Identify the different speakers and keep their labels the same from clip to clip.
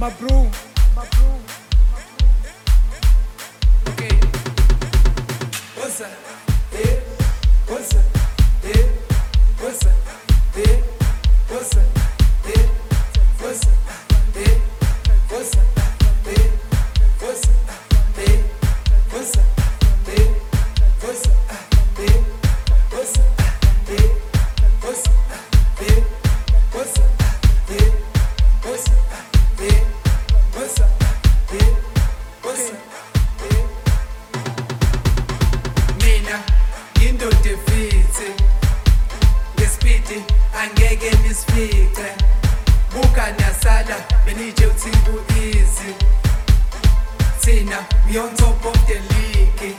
Speaker 1: bro. Okay. What's up? Yeah. What's up? Yeah. What's up? Yeah. What's up? Yeah. What's up? Yeah. What's up? Yeah. What's up? Yeah. What's up? Yeah. What's up? Yeah. What's up? Yeah. What's up? Yeah. What's up? Yeah. What's up? Yeah. What's up? Yeah. What's up? Yeah. Mina indoda efithi ngesipidi angeke nisifice buka niyasala benije uthibu easy thina we on top of the league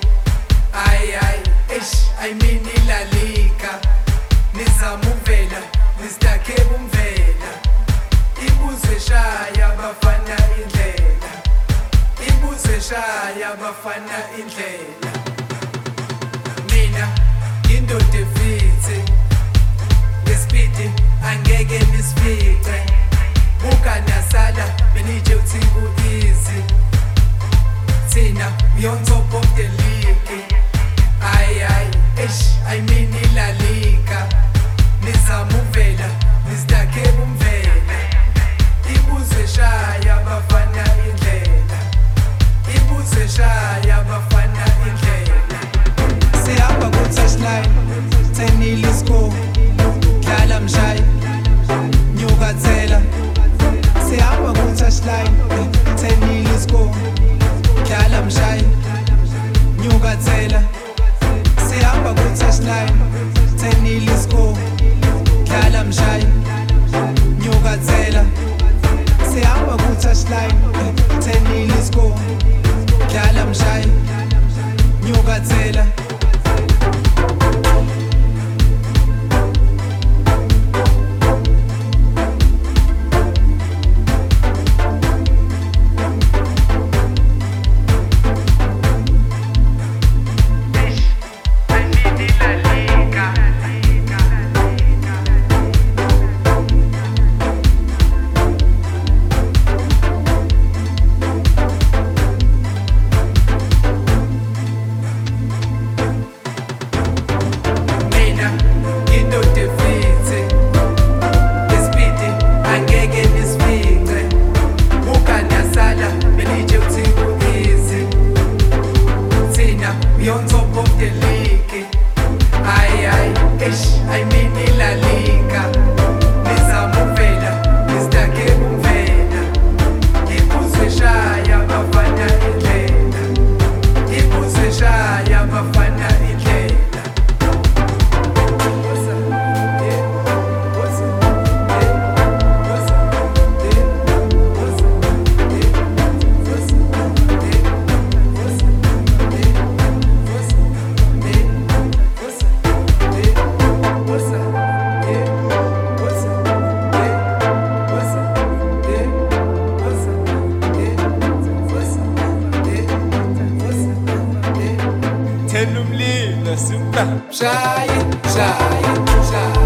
Speaker 1: I mean La Liga nizama uvela nisitake umvela ibuzwe shaya bafana indlela ibuzwe shaya bafana indlela mina indoda efithi ngesipidi angeke nisifice buka niyasala benije uthibu easy thina we on top of the league I mean La Liga nizama uvela nisitake umvela ibuzwe shaya bafana indlela ibuzwe shaya bafana indlela sihamba ku-touchline tenile score dlala mshayi nyukathela sihamba ku-touchline tenile score dlala mshayi nyukathela sihamba ku-touchline tenile score dlala mshayi nyukathela sihamba ku-touchline tenile score dlala mshayi nyukathela we on top of the league I mean La Liga nizama uvela nisitake umvela ibuzwe shaya bafana indlela ibuzwe shaya bafana indlela What's up? Yeah. What's up? Yeah. What's up? Yeah. What's up? Yeah. What's up? Yeah. What's up? Yeah. What's up? Yeah. What's up? Yeah. What's up? Yeah. What's up? Yeah. What's up? Yeah. What's up? Yeah. What's up? Yeah. What's up? Yeah. Tell 'em leave, listen, shine, shine, shine.